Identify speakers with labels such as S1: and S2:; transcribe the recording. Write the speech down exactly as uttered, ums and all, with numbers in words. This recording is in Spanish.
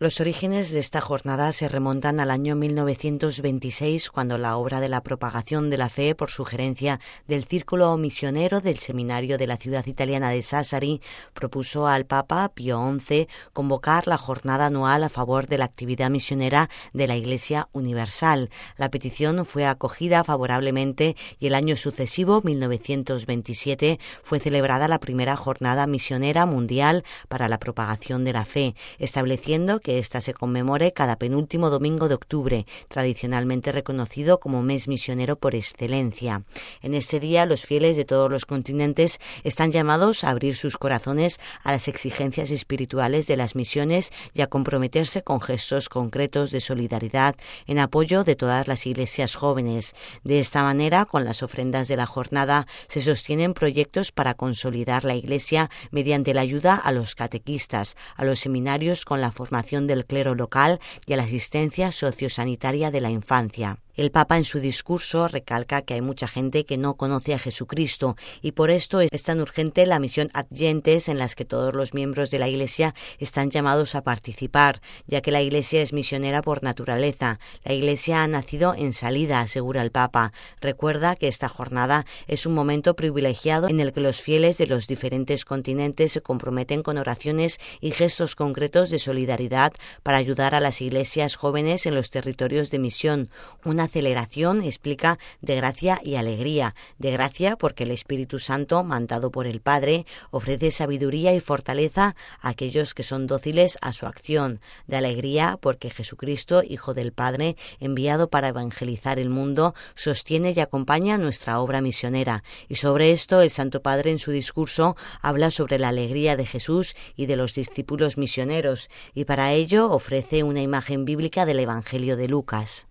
S1: Los orígenes de esta jornada se remontan al año mil novecientos veintiséis, cuando la obra de la propagación de la fe, por sugerencia del Círculo Misionero del Seminario de la ciudad italiana de Sassari, propuso al Papa Pío once convocar la jornada anual a favor de la actividad misionera de la Iglesia Universal. La petición fue acogida favorablemente y el año sucesivo, mil novecientos veintisiete, fue celebrada la primera jornada misionera mundial para la propagación de la fe, estableciendo que ésta se conmemore cada penúltimo domingo de octubre, tradicionalmente reconocido como mes misionero por excelencia. En este día, los fieles de todos los continentes están llamados a abrir sus corazones a las exigencias espirituales de las misiones y a comprometerse con gestos concretos de solidaridad en apoyo de todas las iglesias jóvenes. De esta manera, con las ofrendas de la jornada, se sostienen proyectos para consolidar la Iglesia mediante la ayuda a los catequistas, a los seminarios con la formación del clero local y a la asistencia sociosanitaria de la infancia. El Papa en su discurso recalca que hay mucha gente que no conoce a Jesucristo y por esto es tan urgente la misión ad gentes, en las que todos los miembros de la Iglesia están llamados a participar, ya que la Iglesia es misionera por naturaleza. La Iglesia ha nacido en salida, asegura el Papa. Recuerda que esta jornada es un momento privilegiado en el que los fieles de los diferentes continentes se comprometen con oraciones y gestos concretos de solidaridad para ayudar a las iglesias jóvenes en los territorios de misión. Una aceleración, explica, de gracia y alegría. De gracia porque el Espíritu Santo, mandado por el Padre, ofrece sabiduría y fortaleza a aquellos que son dóciles a su acción. De alegría porque Jesucristo, Hijo del Padre, enviado para evangelizar el mundo, sostiene y acompaña nuestra obra misionera. Y sobre esto el Santo Padre en su discurso habla sobre la alegría de Jesús y de los discípulos misioneros, y para ello ofrece una imagen bíblica del Evangelio de Lucas.